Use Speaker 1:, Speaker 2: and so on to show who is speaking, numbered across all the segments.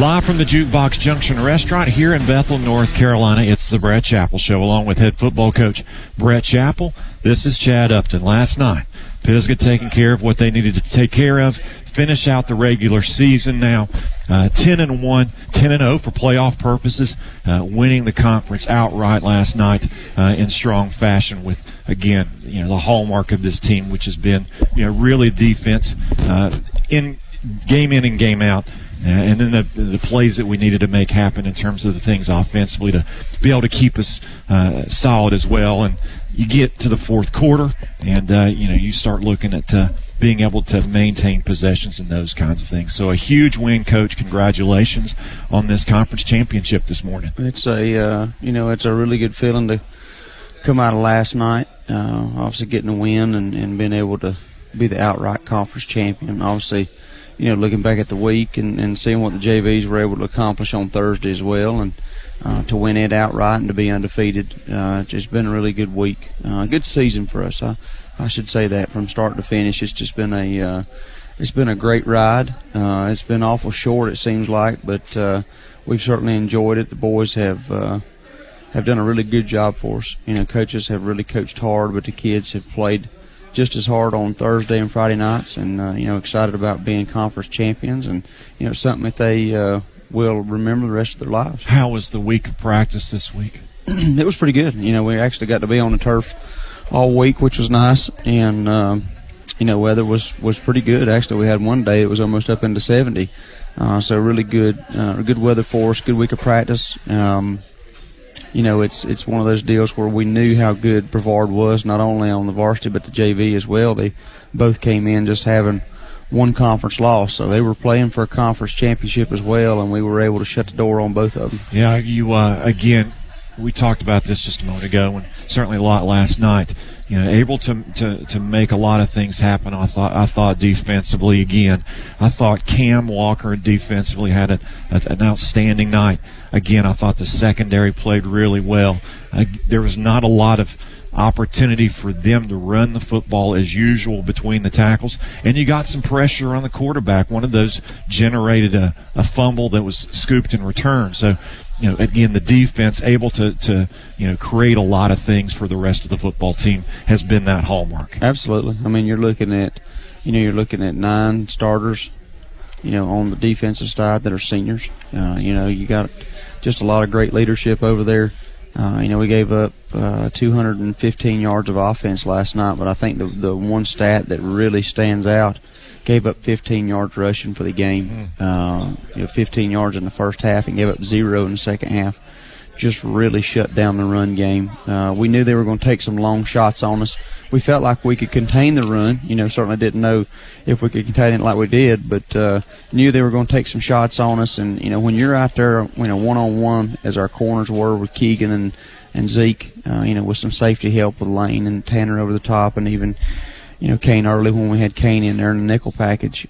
Speaker 1: Live from the Jukebox Junction restaurant here in Bethel, North Carolina, it's the Brett Chappell Show, along with head football coach Brett Chappell. This is Chad Upton. Last night, Pisgah taking care of what they needed to take care of, finish out the regular season now, 10-1, 10-0 for playoff purposes, winning the conference outright last night in strong fashion with, again, the hallmark of this team, which has been, really defense in and game out. And then the plays that we needed to make happen in terms of the things offensively to be able to keep us solid as well. And you get to the fourth quarter, and you start looking at being able to maintain possessions and those kinds of things. So a huge win, Coach. Congratulations on this conference championship this morning.
Speaker 2: It's it's a really good feeling to come out of last night. Obviously getting a win and being able to be the outright conference champion. Obviously, looking back at the week and seeing what the JVs were able to accomplish on Thursday as well, and to win it outright and to be undefeated. It's just been a really good week. Good season for us. I should say that from start to finish. It's just been a great ride. It's been awful short, it seems like, but we've certainly enjoyed it. The boys have done a really good job for us. Coaches have really coached hard, but the kids have played just as hard on Thursday and Friday nights, and excited about being conference champions, and something that they will remember the rest of their lives.
Speaker 1: How was the week of practice this week?
Speaker 2: It was pretty good. We actually got to be on the turf all week, which was nice, and weather was pretty good. Actually, we had one day it was almost up into 70, so really good weather for us. Good week of practice. It's one of those deals where we knew how good Brevard was, not only on the varsity but the JV as well. They both came in just having one conference loss, so they were playing for a conference championship as well, and we were able to shut the door on both of them.
Speaker 1: Yeah, again, we talked about this just a moment ago, and certainly a lot last night. Able to make a lot of things happen. I thought defensively again. I thought Cam Walker defensively had an outstanding night. Again, I thought the secondary played really well. There was not a lot of opportunity for them to run the football as usual between the tackles, and you got some pressure on the quarterback. One of those generated a fumble that was scooped and returned. So, again, the defense able to create a lot of things for the rest of the football team has been that hallmark.
Speaker 2: Absolutely. I mean, you're looking at 9 starters, on the defensive side that are seniors. You got just a lot of great leadership over there. We gave up 215 yards of offense last night, but I think the one stat that really stands out, gave up 15 yards rushing for the game. 15 yards in the first half and gave up 0 in the second half. Just really shut down the run game. We knew they were going to take some long shots on us. We felt like we could contain the run. Certainly didn't know if we could contain it like we did, but knew they were going to take some shots on us. And, when you're out there, one-on-one, as our corners were with Keegan and Zeke, with some safety help with Lane and Tanner over the top, and even Kane early when we had Kane in there in the nickel package.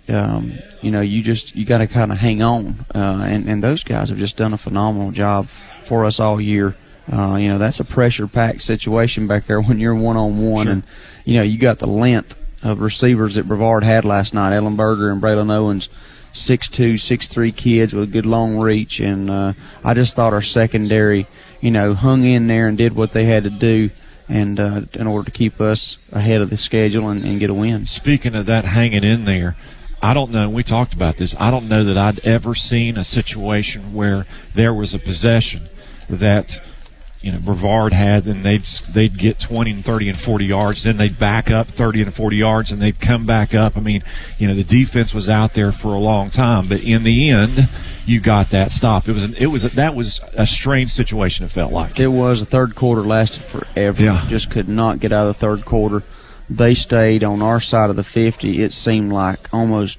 Speaker 2: You got to kind of hang on. And those guys have just done a phenomenal job for us all year. That's a pressure-packed situation back there when you're one-on-one. Sure. And, you got the length of receivers that Brevard had last night. Ellenberger and Braylon Owens, 6'2", 6'3" kids with a good long reach. And I just thought our secondary, hung in there and did what they had to do, and in order to keep us ahead of the schedule and get a win.
Speaker 1: Speaking of that hanging in there, I don't know, we talked about this, I don't know that I'd ever seen a situation where there was a possession that Brevard had, and they'd get 20 and 30 and 40 yards, then they'd back up 30 and 40 yards, and they'd come back up. I mean, the defense was out there for a long time, but in the end, you got that stop. That was a strange situation, it felt like.
Speaker 2: It was. The third quarter lasted forever.
Speaker 1: Yeah.
Speaker 2: Just could not get out of the third quarter. They stayed on our side of the 50. It seemed like almost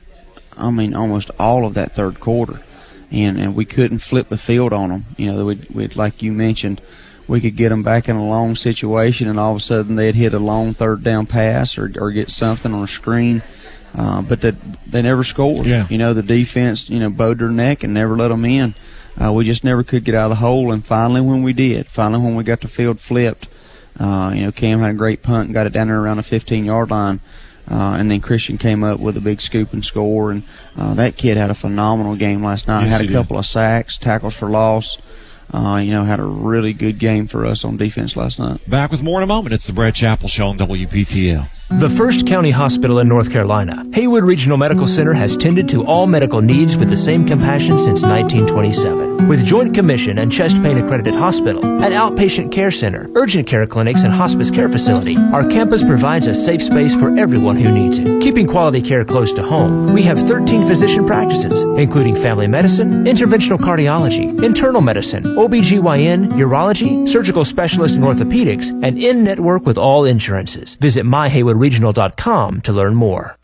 Speaker 2: all of that third quarter. And we couldn't flip the field on them. We'd, like you mentioned, we could get them back in a long situation, and all of a sudden they'd hit a long third down pass or get something on a screen. But they never scored.
Speaker 1: Yeah.
Speaker 2: The defense, bowed their neck and never let them in. We just never could get out of the hole. And finally when we got the field flipped, Cam had a great punt and got it down there around the 15-yard line. And then Christian came up with a big scoop and score, and that kid had a phenomenal game last night.
Speaker 1: Yes,
Speaker 2: had a couple of sacks, tackles for loss. Had a really good game for us on defense last night.
Speaker 1: Back with more in a moment. It's the Brett Chappell Show on WPTL.
Speaker 3: The First County Hospital in North Carolina, Haywood Regional Medical Center has tended to all medical needs with the same compassion since 1927. With Joint Commission and chest pain accredited hospital, an outpatient care center, urgent care clinics, and hospice care facility, our campus provides a safe space for everyone who needs it. Keeping quality care close to home, we have 13 physician practices, including family medicine, interventional cardiology, internal medicine, OBGYN, urology, surgical specialist and orthopedics, and in-network with all insurances. Visit myhaywoodregional.com to learn more.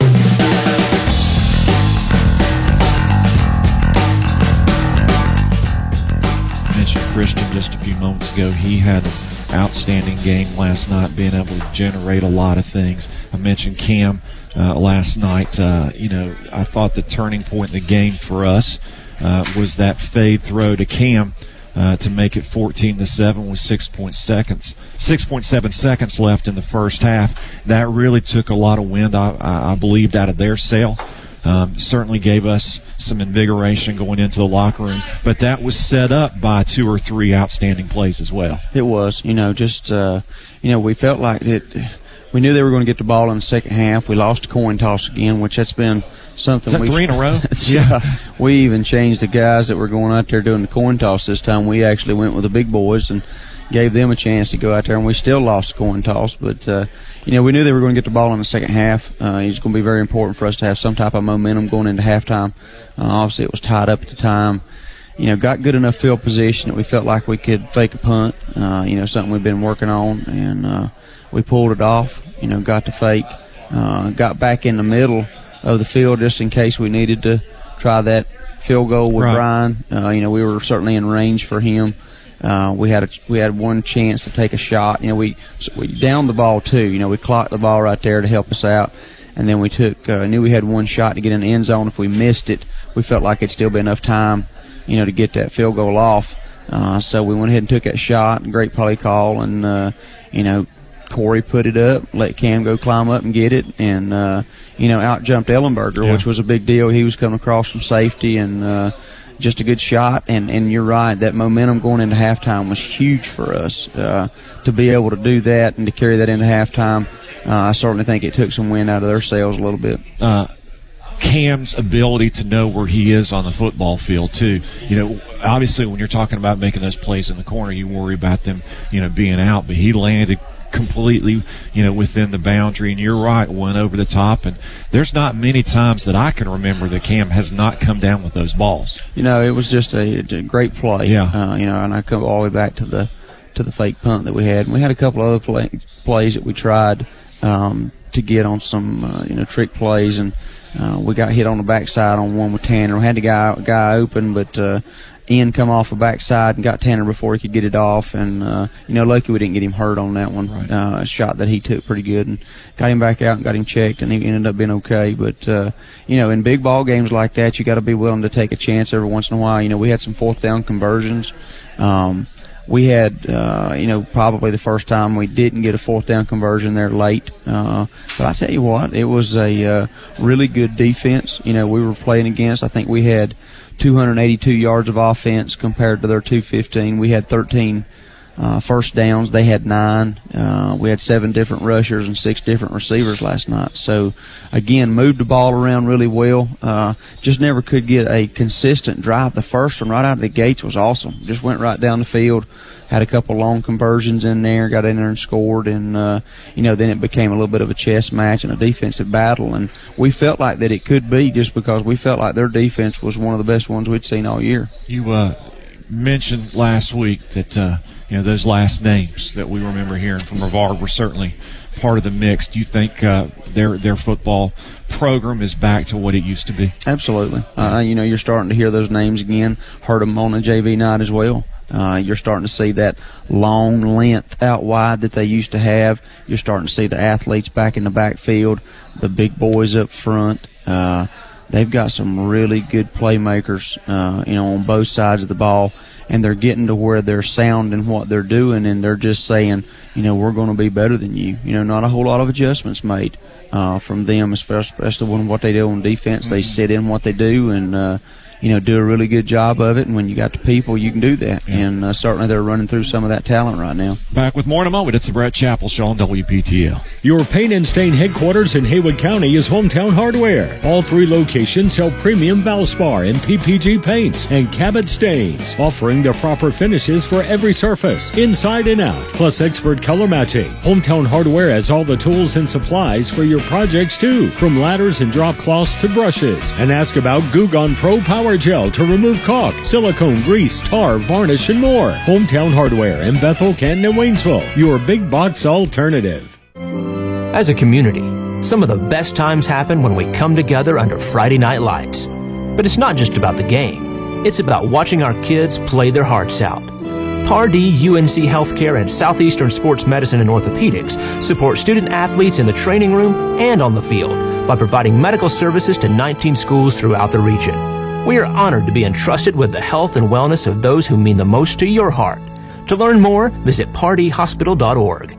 Speaker 1: Mentioned Christian just a few moments ago. He had an outstanding game last night, being able to generate a lot of things. I mentioned Cam last night. I thought the turning point in the game for us was that fade throw to Cam to make it 14-7 with 6.7 seconds left in the first half. That really took a lot of wind, I believed, out of their sail. Certainly gave us some invigoration going into the locker room, but that was set up by 2 or 3 outstanding plays as well.
Speaker 2: It was, we felt like that. We knew they were going to get the ball in the second half. We lost the coin toss again, which that's been something.
Speaker 1: Is that 3 in a row?
Speaker 2: Yeah. We even changed the guys that were going out there doing the coin toss this time. We actually went with the big boys and gave them a chance to go out there, and we still lost the coin toss. But, we knew they were going to get the ball in the second half. It's going to be very important for us to have some type of momentum going into halftime. Obviously, it was tied up at the time. Got good enough field position that we felt like we could fake a punt, something we've been working on, and we pulled it off, got to fake, got back in the middle of the field just in case we needed to try that field goal with Brian. We were certainly in range for him. We had one chance to take a shot. We downed the ball too. We clocked the ball right there to help us out. And then we knew we had one shot to get in the end zone. If we missed it, we felt like it'd still be enough time, to get that field goal off. So we went ahead and took that shot. Great play call. And, Corey put it up, let Cam go climb up and get it, and out jumped Ellenberger, which was a big deal. He was coming across from safety, and just a good shot. And you're right, that momentum going into halftime was huge for us to be able to do that and to carry that into halftime. I certainly think it took some wind out of their sails a little bit.
Speaker 1: Cam's ability to know where he is on the football field too. Obviously when you're talking about making those plays in the corner, you worry about them, being out, but he landed completely, within the boundary, and you're right, went over the top, and there's not many times that I can remember that Cam has not come down with those balls.
Speaker 2: It was just a great play.
Speaker 1: Yeah.
Speaker 2: And I come all the way back to the fake punt that we had. And we had a couple other plays that we tried to get on some, trick plays, and we got hit on the backside on one with Tanner. We had the guy open, but Ian come off the backside and got Tanner before he could get it off, and lucky we didn't get him hurt on that one.
Speaker 1: Right.
Speaker 2: A shot that he took pretty good, and got him back out and got him checked, and he ended up being okay. But in big ball games like that, you got to be willing to take a chance every once in a while. We had some fourth down conversions. We had, probably the first time we didn't get a fourth down conversion there late. But I tell you what, it was a really good defense. We were playing against, I think we had 282 yards of offense compared to their 215. We had 13 first downs. They had 9. We had 7 different rushers and 6 different receivers last night. So, again, moved the ball around really well. Just never could get a consistent drive. The first one right out of the gates was awesome. Just went right down the field. Had a couple long conversions in there, got in there and scored, and, then it became a little bit of a chess match and a defensive battle. And we felt like that it could be just because we felt like their defense was one of the best ones we'd seen all year.
Speaker 1: You mentioned last week that, those last names that we remember hearing from Brevard were certainly part of the mix. Do you think their football program is back to what it used to be?
Speaker 2: Absolutely. You're starting to hear those names again. Heard them on the JV night as well. You're starting to see that long length out wide that they used to have. You're starting to see the athletes back in the backfield, the big boys up front. They've got some really good playmakers, on both sides of the ball, and they're getting to where they're sound in what they're doing, and they're just saying, we're going to be better than you. Not a whole lot of adjustments made from them, especially when what they do on defense. They sit in what they do and do a really good job of it, and when you got the people, you can do that. Yeah. And certainly they're running through some of that talent right now.
Speaker 1: Back with more in a moment. It's the Brett Chappell Show on WPTL.
Speaker 4: Your paint and stain headquarters in Haywood County is Hometown Hardware. All 3 locations sell premium Valspar and PPG paints and Cabot stains, offering the proper finishes for every surface, inside and out, plus expert color matching. Hometown Hardware has all the tools and supplies for your projects too, from ladders and drop cloths to brushes. And ask about Gugon Pro Power Gel to remove caulk, silicone, grease, tar, varnish, and more. Hometown Hardware in Bethel, Canton, and Waynesville, your big box alternative.
Speaker 3: As a community, some of the best times happen when we come together under Friday night lights. But it's not just about the game. It's about watching our kids play their hearts out. Pardee UNC Healthcare and Southeastern Sports Medicine and Orthopedics support student athletes in the training room and on the field by providing medical services to 19 schools throughout the region. We are honored to be entrusted with the health and wellness of those who mean the most to your heart. To learn more, visit pardeehospital.org.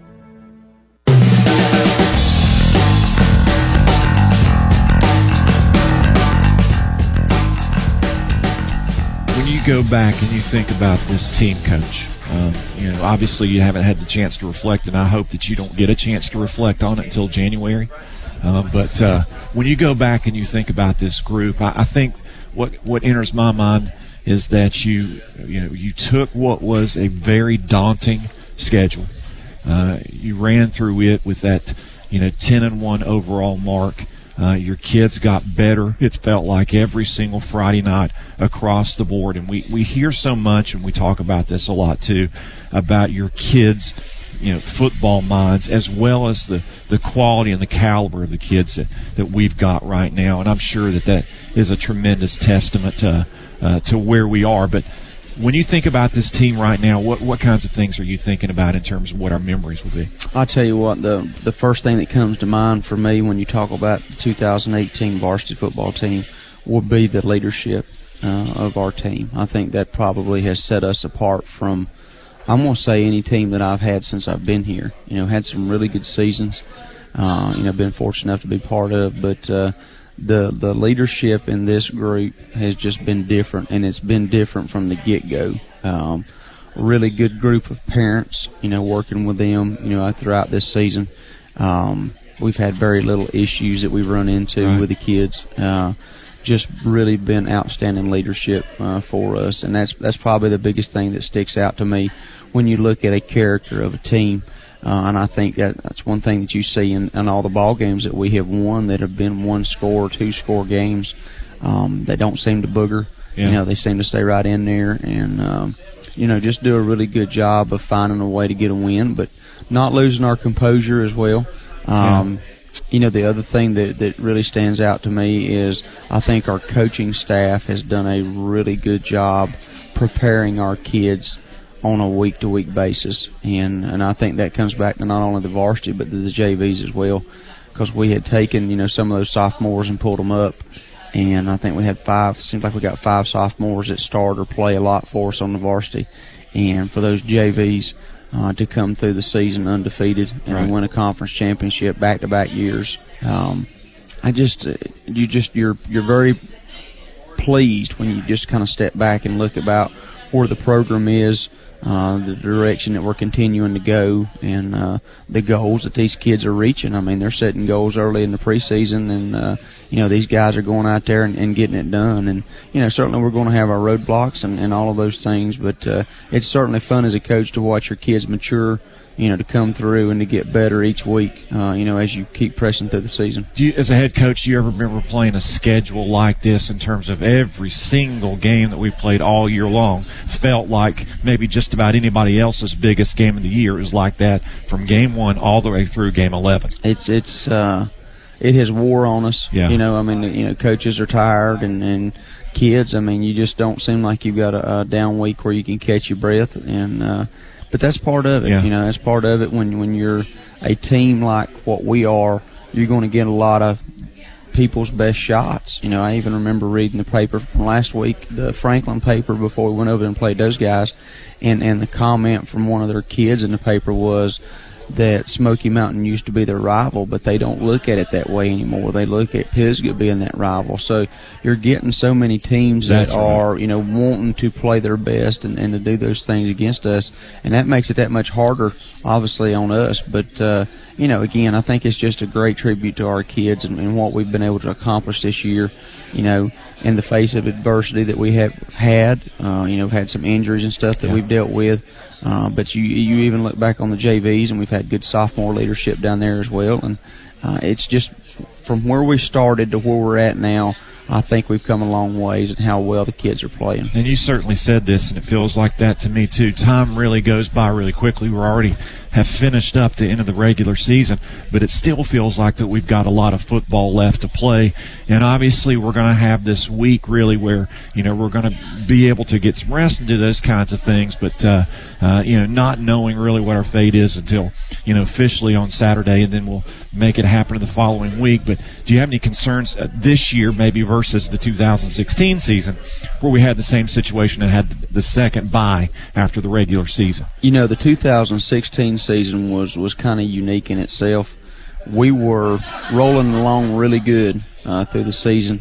Speaker 1: When you go back and you think about this team, Coach, obviously you haven't had the chance to reflect, and I hope that you don't get a chance to reflect on it until January. But when you go back and you think about this group, I think what enters my mind is that you took what was a very daunting schedule. You ran through it with that 10-1 overall mark. Your kids got better, it felt like, every single Friday night across the board. And we hear so much, and we talk about this a lot too, about your kids' football minds, as well as the quality and the caliber of the kids that we've got right now. And I'm sure that is a tremendous testament to where we are. But when you think about this team right now, what kinds of things are you thinking about in terms of what our memories will be?
Speaker 2: I'll tell you what, the first thing that comes to mind for me when you talk about the 2018 varsity football team would be the leadership of our team. I think that probably has set us apart from, I'm going to say, any team that I've had since I've been here. Had some really good seasons, been fortunate enough to be part of, but the leadership in this group has just been different, and it's been different from the get-go. Really good group of parents, working with them, throughout this season. We've had very little issues that we've run into with the kids. Just really been outstanding leadership for us, and that's probably the biggest thing that sticks out to me when you look at a character of a team. And I think that's one thing that you see in all the ball games that we have won that have been 1-score, 2-score games. They don't seem to booger.
Speaker 1: Yeah.
Speaker 2: They seem to stay right in there and, just do a really good job of finding a way to get a win, but not losing our composure as well. The other thing that really stands out to me is I think our coaching staff has done a really good job preparing our kids on a week-to-week basis, and I think that comes back to not only the varsity but the JVs as well, because we had taken some of those sophomores and pulled them up, and I think we had 5. Seems like we got 5 sophomores that start or play a lot for us on the varsity, and for those JVs to come through the season undefeated and win a conference championship back-to-back years, you're very pleased when you just kind of step back and look about where the program is, the direction that we're continuing to go, and the goals that these kids are reaching. I mean, they're setting goals early in the preseason, and these guys are going out there and getting it done. And certainly we're going to have our roadblocks and all of those things, but it's certainly fun as a coach to watch your kids mature, to come through and to get better each week, as you keep pressing through the season.
Speaker 1: As a head coach, do you ever remember playing a schedule like this in terms of every single game that we played all year long felt like maybe just about anybody else's biggest game of the year? It was like that from game 1 all the way through game 11.
Speaker 2: It has wore on us.
Speaker 1: Yeah.
Speaker 2: Coaches are tired and kids, you just don't seem like you've got a down week where you can catch your breath, and but that's part of it.
Speaker 1: Yeah.
Speaker 2: That's part of it. When you're a team like what we are, you're going to get a lot of people's best shots. You know, I even remember reading the paper from last week, the Franklin paper, before we went over and played those guys, and the comment from one of their kids in the paper was that Smoky Mountain used to be their rival, but they don't look at it that way anymore. They look at Pisgah being that rival. So you're getting so many teams that are, you know, wanting to play their best and to do those things against us, and that makes it that much harder, obviously, on us. But, you know, again, I think it's just a great tribute to our kids and what we've been able to accomplish this year, you know, in the face of adversity that we have had, you know, had some injuries and stuff that we've dealt with. But you even look back on the JVs, and we've had good sophomore leadership down there as well. And it's just from where we started to where we're at now, I think we've come a long ways in how well the kids are playing.
Speaker 1: And you certainly said this, and it feels like that to me too. Time really goes by really quickly. We're already have finished up the end of the regular season, but it still feels like that we've got a lot of football left to play. And obviously we're going to have this week really where, you know, we're going to be able to get some rest and do those kinds of things, but, you know, not knowing really what our fate is until, you know, officially on Saturday, and then we'll make it happen the following week. But do you have any concerns this year maybe versus the 2016 season where we had the same situation and had the second bye after the regular season?
Speaker 2: You know, the 2016 season was kind of unique in itself. We were rolling along really good through the season,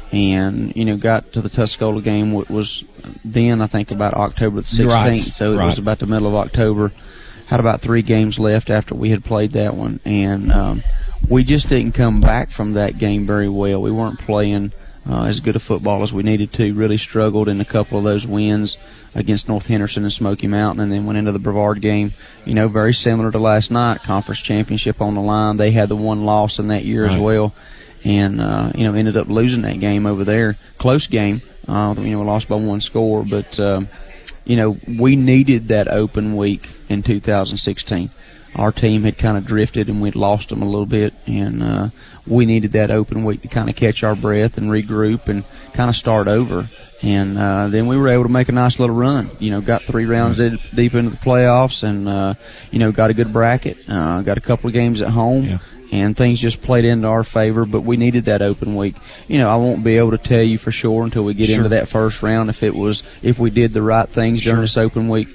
Speaker 2: and, you know, got to the Tuscola game. Was then, I think, about October the 16th,
Speaker 1: right.
Speaker 2: So it was about the middle of October. Had about 3 games left after we had played that one, and we just didn't come back from that game very well. We weren't playing as good a football as we needed to. Really struggled in a couple of those wins against North Henderson and Smoky Mountain, and then went into the Brevard game, you know, very similar to last night, conference championship on the line. They had the one loss in that year as well, and, you know, ended up losing that game over there. Close game, you know, lost by 1 score, but, you know, we needed that open week in 2016. Our team had kind of drifted, and we'd lost them a little bit, and we needed that open week to kind of catch our breath and regroup and kind of start over. And then we were able to make a nice little run. You know, got 3 rounds deep into the playoffs, and, you know, got a good bracket, got a couple of games at home. And things just played into our favor, but we needed that open week. You know, I won't be able to tell you for sure until we get into that first round if we did the right things during this open week.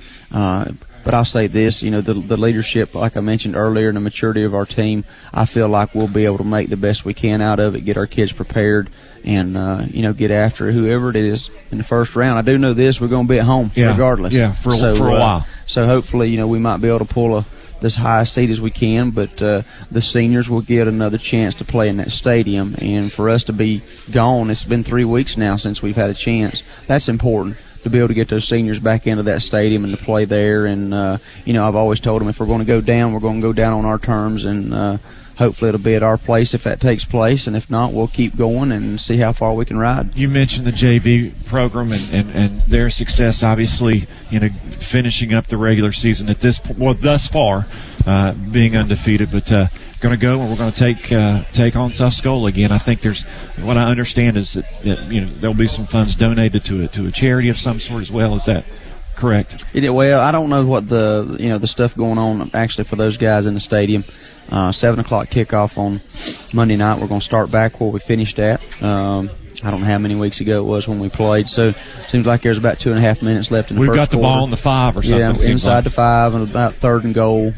Speaker 2: But I'll say this, you know, the leadership, like I mentioned earlier, and the maturity of our team, I feel like we'll be able to make the best we can out of it, get our kids prepared, and, you know, get after whoever it is in the first round. I do know this, we're going to be at home regardless.
Speaker 1: Yeah, for a while.
Speaker 2: So hopefully, you know, we might be able to pull this highest seed as we can, but the seniors will get another chance to play in that stadium. And for us to be gone, it's been 3 weeks now since we've had a chance. That's important, to be able to get those seniors back into that stadium and to play there. And, you know, I've always told them if we're going to go down, we're going to go down on our terms, and hopefully it'll be at our place if that takes place, and if not, we'll keep going and see how far we can ride.
Speaker 1: You mentioned the JV program and their success, obviously, you know, finishing up the regular season at this point, well, thus far, being undefeated, but going to go and we're going to take on Tuscola again. I think there's, what I understand is that you know, there'll be some funds donated to a charity of some sort as well. Is that correct?
Speaker 2: Well, I don't know what the stuff going on actually for those guys in the stadium. 7 o'clock kickoff on Monday night. We're going to start back where we finished at. I don't know how many weeks ago it was when we played, so it seems like there's about 2.5 minutes left in the first quarter.
Speaker 1: We've got the ball in the 5 or something.
Speaker 2: Yeah, inside the 5 and about 3rd and goal.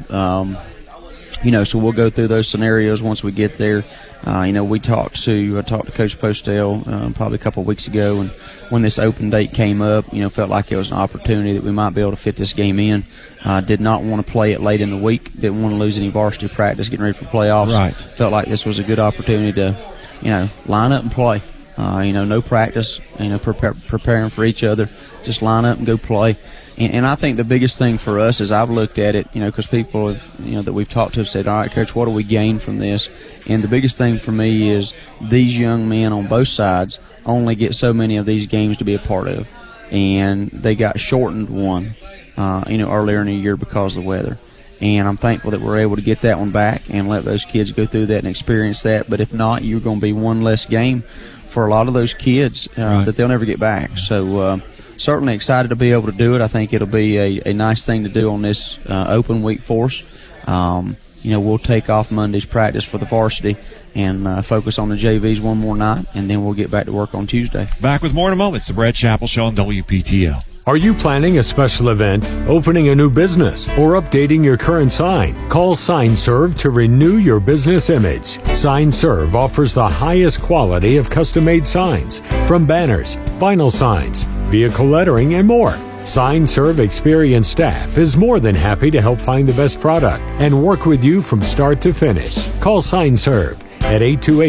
Speaker 2: You know, so we'll go through those scenarios once we get there. You know, I talked to Coach Postel probably a couple of weeks ago, and when this open date came up, you know, felt like it was an opportunity that we might be able to fit this game in. Did not want to play it late in the week. Didn't want to lose any varsity practice getting ready for playoffs.
Speaker 1: Right.
Speaker 2: Felt like this was a good opportunity to, you know, line up and play. You know, no practice, you know, preparing for each other. Just line up and go play. And I think the biggest thing for us is I've looked at it, you know, because people have, you know, that we've talked to have said, all right, Coach, what do we gain from this? And the biggest thing for me is these young men on both sides only get so many of these games to be a part of. And they got shortened one, you know, earlier in the year because of the weather. And I'm thankful that we're able to get that one back and let those kids go through that and experience that. But if not, you're going to be one less game for a lot of those kids that they'll never get back. So certainly excited to be able to do it. I think it'll be a nice thing to do on this open week for us. You know, we'll take off Monday's practice for the varsity, and focus on the JVs one more night, and then we'll get back to work on Tuesday.
Speaker 1: Back with more in a moment. It's the Brett Chappell Show on WPTL.
Speaker 4: Are you planning a special event, opening a new business, or updating your current sign? Call SignServe to renew your business image. SignServe offers the highest quality of custom-made signs, from banners, vinyl signs, vehicle lettering, and more. SignServe experienced staff is more than happy to help find the best product and work with you from start to finish. Call SignServe at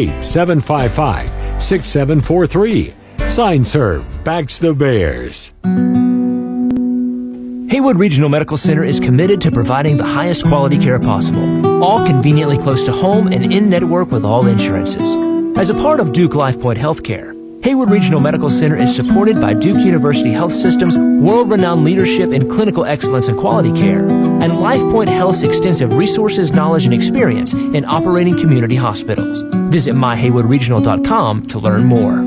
Speaker 4: 828-755-6743. SignServe backs the Bears.
Speaker 3: Haywood Regional Medical Center is committed to providing the highest quality care possible, all conveniently close to home and in-network with all insurances. As a part of Duke LifePoint Healthcare, Haywood Regional Medical Center is supported by Duke University Health System's world-renowned leadership in clinical excellence and quality care, and LifePoint Health's extensive resources, knowledge, and experience in operating community hospitals. Visit myhaywoodregional.com to learn more.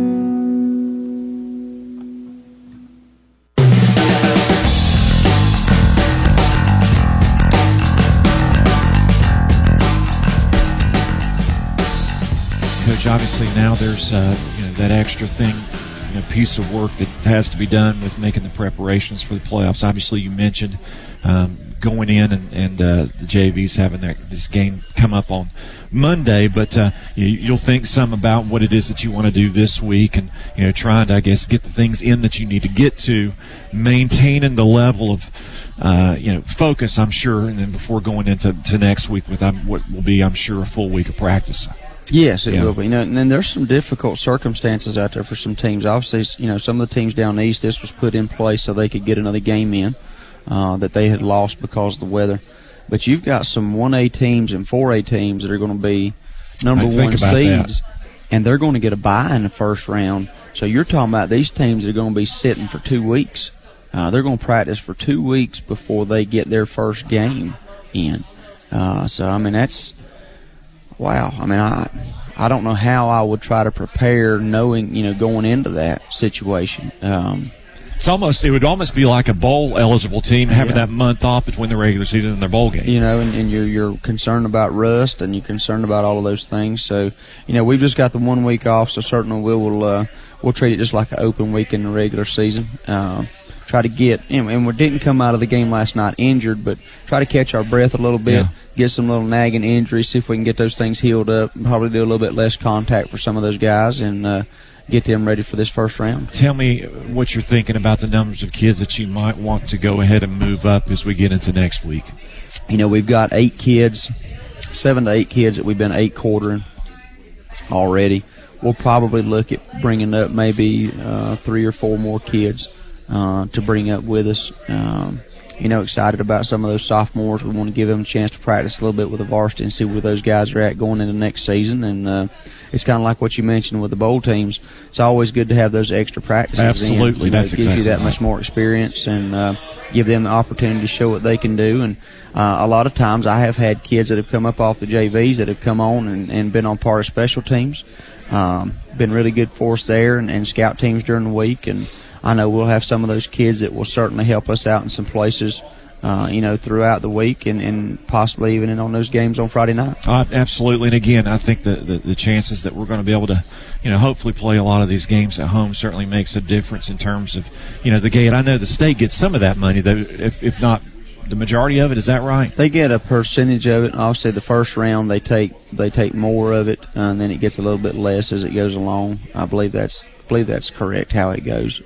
Speaker 1: Obviously now there's that extra thing, piece of work that has to be done with making the preparations for the playoffs. Obviously you mentioned going in and the JVs having this game come up on Monday, but you'll think some about what it is that you want to do this week, and trying to, I guess, get the things in that you need to get to, maintaining the level of focus, I'm sure, and then before going into next week with what will be, I'm sure, a full week of practice.
Speaker 2: Yes, it will be. And then there's some difficult circumstances out there for some teams. Obviously, some of the teams down east, this was put in place so they could get another game in that they had lost because of the weather. But you've got some 1A teams and 4A teams that are going to be number one seeds, and they're going to get a bye in the first round. So you're talking about these teams that are going to be sitting for 2 weeks. They're going to practice for 2 weeks before they get their first game in. That's – wow. I don't know how I would try to prepare knowing, going into that situation.
Speaker 1: It would almost be like a bowl eligible team having that month off between the regular season and their bowl game.
Speaker 2: And you're concerned about rust, and you're concerned about all of those things. So, we've just got the 1 week off, so certainly we'll treat it just like an open week in the regular season. Try to get, and we didn't come out of the game last night injured, but try to catch our breath a little bit, get some little nagging injuries, see if we can get those things healed up, and probably do a little bit less contact for some of those guys, and get them ready for this first round.
Speaker 1: Tell me what you're thinking about the numbers of kids that you might want to go ahead and move up as we get into next week.
Speaker 2: We've got 7 to 8 kids that we've been 8 quartering already. We'll probably look at bringing up maybe 3 or 4 more kids to bring up with us. Excited about some of those sophomores. We want to give them a chance to practice a little bit with the varsity and see where those guys are at going into next season. And it's kind of like what you mentioned with the bowl teams. It's always good to have those extra practices.
Speaker 1: Absolutely.
Speaker 2: It gives you that much more experience and give them the opportunity to show what they can do. And a lot of times I have had kids that have come up off the JVs that have come on and been on part of special teams. Been really good for us there and scout teams during the week. And I know we'll have some of those kids that will certainly help us out in some places, throughout the week and possibly even on those games on Friday night.
Speaker 1: Absolutely. And again, I think the chances that we're going to be able to, hopefully play a lot of these games at home certainly makes a difference in terms of, the gate. I know the state gets some of that money, though, if not the majority of it. Is that right?
Speaker 2: They get a percentage of it. Obviously, the first round they take more of it, and then it gets a little bit less as it goes along. I believe that's correct how it goes.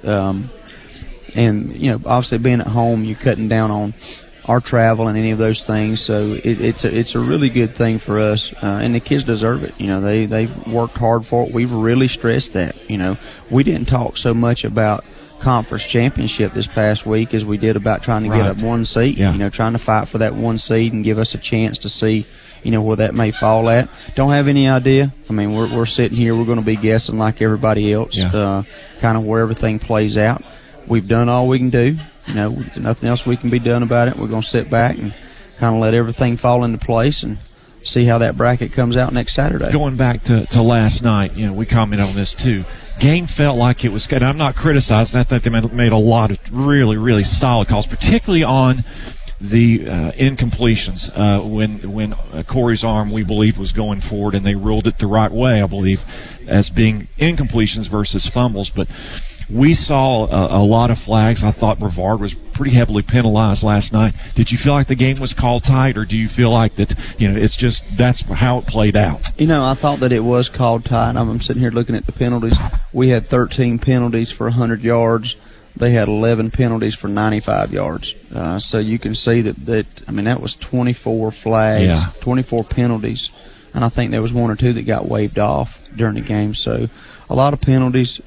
Speaker 2: And obviously being at home, you're cutting down on our travel and any of those things. So it's a really good thing for us, and the kids deserve it. They've worked hard for it. We've really stressed that. We didn't talk so much about conference championship this past week as we did about trying to get up one seat. Trying to fight for that one seed and give us a chance to see where that may fall at. Don't have any idea. We're sitting here, we're going to be guessing like everybody else, kind of where everything plays out. We've done all we can do. Nothing else we can be done about it. We're going to sit back and kind of let everything fall into place and see how that bracket comes out next Saturday.
Speaker 1: Going back to last night, we commented on this too. Game felt like it was good. I'm not criticizing. I think they made a lot of really, really solid calls, particularly on the incompletions when Corey's arm, we believe, was going forward, and they ruled it the right way, I believe, as being incompletions versus fumbles. But we saw a lot of flags. I thought Brevard was pretty heavily penalized last night. Did you feel like the game was called tight, or do you feel like that, it's just that's how it played out?
Speaker 2: I thought that it was called tight. I'm sitting here looking at the penalties. We had 13 penalties for 100 yards. They had 11 penalties for 95 yards. So you can see that was 24 flags, 24 penalties, and I think there was one or two that got waved off during the game. So a lot of penalties.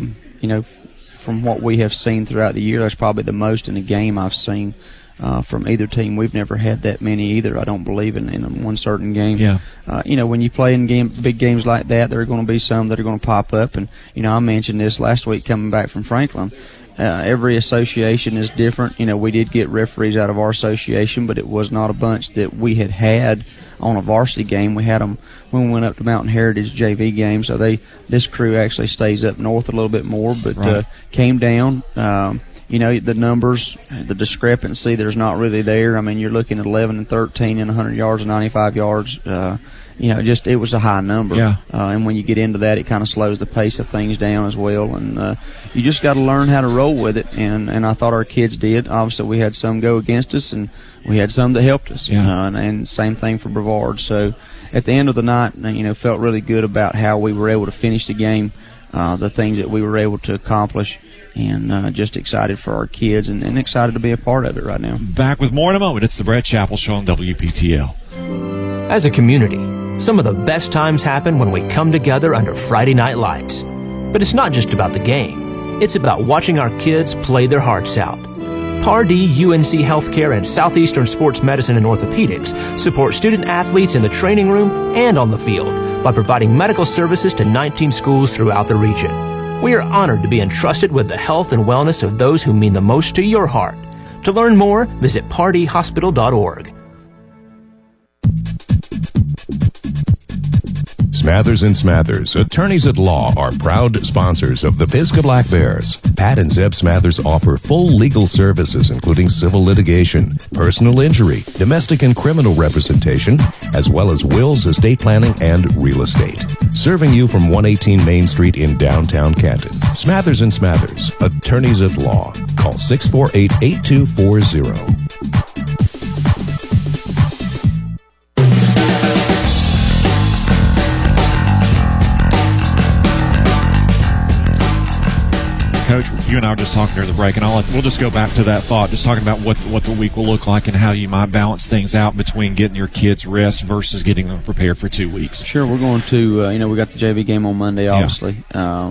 Speaker 2: From what we have seen throughout the year, that's probably the most in a game I've seen from either team. We've never had that many either, I don't believe, in one certain game.
Speaker 1: Yeah.
Speaker 2: When you play in big games like that, there are going to be some that are going to pop up. And, I mentioned this last week coming back from Franklin. Every association is different. We did get referees out of our association, but it was not a bunch that we had on a varsity game. We had them when we went up to Mountain Heritage JV game. So this crew actually stays up north a little bit more, but
Speaker 1: right.
Speaker 2: Came down. The numbers, the discrepancy, there's not really there. You're looking at 11 and 13 and 100 yards and 95 yards. It was a high number.
Speaker 1: Yeah.
Speaker 2: And when you get into that, it kind of slows the pace of things down as well. And you just got to learn how to roll with it. And I thought our kids did. Obviously, we had some go against us, and we had some that helped us.
Speaker 1: Yeah.
Speaker 2: And same thing for Brevard. So at the end of the night, felt really good about how we were able to finish the game, the things that we were able to accomplish. And just excited for our kids and excited to be a part of it right now.
Speaker 1: Back with more in a moment. It's the Brett Chappell Show on WPTL.
Speaker 3: As a community, some of the best times happen when we come together under Friday night lights. But it's not just about the game. It's about watching our kids play their hearts out. Pardee UNC Healthcare and Southeastern Sports Medicine and Orthopedics support student athletes in the training room and on the field by providing medical services to 19 schools throughout the region. We are honored to be entrusted with the health and wellness of those who mean the most to your heart. To learn more, visit pardeehospital.org.
Speaker 5: Smathers and Smathers, attorneys at law, are proud sponsors of the Pisgah Black Bears. Pat and Zeb Smathers offer full legal services, including civil litigation, personal injury, domestic and criminal representation, as well as wills, estate planning, and real estate. Serving you from 118 Main Street in downtown Canton. Smathers and Smathers, attorneys at law. Call 648-8240.
Speaker 1: Coach, you and I were just talking during the break, and we'll just go back to that thought, just talking about what the week will look like and how you might balance things out between getting your kids rest versus getting them prepared for 2 weeks.
Speaker 2: Sure, we're going to, we got the JV game on Monday, obviously,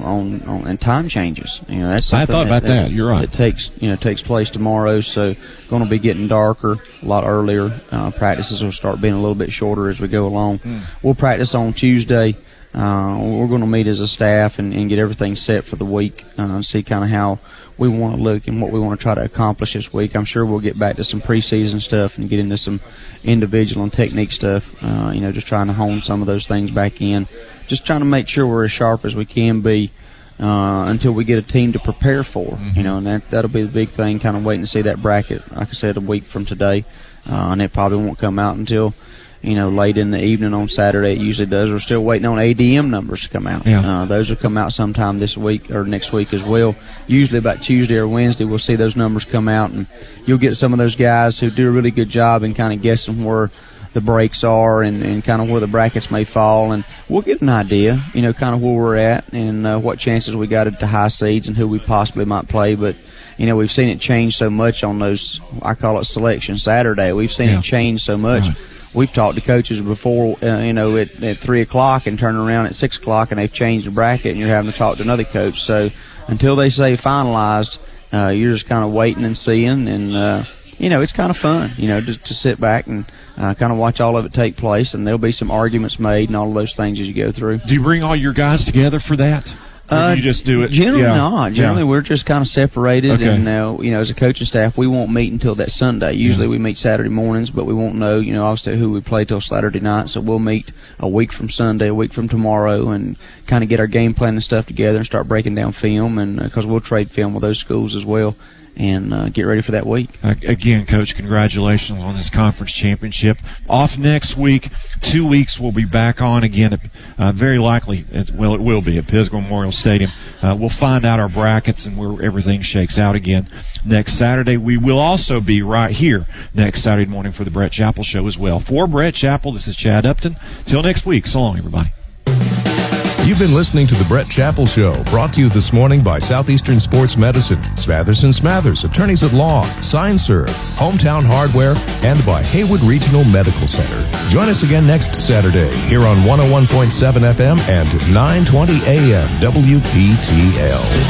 Speaker 2: and time changes. That's
Speaker 1: I thought about that. You're right.
Speaker 2: It takes place tomorrow, so going to be getting darker a lot earlier. Practices will start being a little bit shorter as we go along. We'll practice on Tuesday. We're going to meet as a staff and get everything set for the week, see kind of how we want to look and what we want to try to accomplish this week. I'm sure we'll get back to some preseason stuff and get into some individual and technique stuff, just trying to hone some of those things back in. Just trying to make sure we're as sharp as we can be until we get a team to prepare for, and that'll be the big thing, kind of waiting to see that bracket, like I said, a week from today, and it probably won't come out until late in the evening on Saturday. It usually does. We're still waiting on ADM numbers to come out.
Speaker 1: Yeah.
Speaker 2: Those will come out sometime this week or next week as well. Usually about Tuesday or Wednesday we'll see those numbers come out, and you'll get some of those guys who do a really good job in kind of guessing where the breaks are and kind of where the brackets may fall, and we'll get an idea, kind of where we're at and what chances we got at the high seeds and who we possibly might play. But we've seen it change so much on those, I call it Selection Saturday. We've seen it change so much. Right. We've talked to coaches before, at 3 o'clock and turn around at 6 o'clock and they've changed the bracket and you're having to talk to another coach. So until they say finalized, you're just kind of waiting and seeing, and it's kind of fun, just to sit back and kind of watch all of it take place, and there'll be some arguments made and all of those things as you go through.
Speaker 1: Do you bring all your guys together for that? Or do you just do it?
Speaker 2: Generally not. Generally we're just kind of separated,
Speaker 1: okay.
Speaker 2: And as a coaching staff, we won't meet until that Sunday. Usually we meet Saturday mornings, but we won't know, obviously who we play till Saturday night. So we'll meet a week from Sunday, a week from tomorrow, and kind of get our game plan and stuff together and start breaking down film, and because we'll trade film with those schools as well. and get ready for that week.
Speaker 1: Again, Coach, congratulations on this conference championship. Off next week. 2 weeks we'll be back on again. Very likely, it will be at Pisgah Memorial Stadium. We'll find out our brackets and where everything shakes out again next Saturday. We will also be right here next Saturday morning for the Brett Chappell Show as well. For Brett Chappell, this is Chad Upton. Till next week, so long, everybody.
Speaker 5: You've been listening to the Brett Chappell Show, brought to you this morning by Southeastern Sports Medicine, Smathers & Smathers, Attorneys at Law, SignServe, Hometown Hardware, and by Haywood Regional Medical Center. Join us again next Saturday here on 101.7 FM and 920 AM WPTL.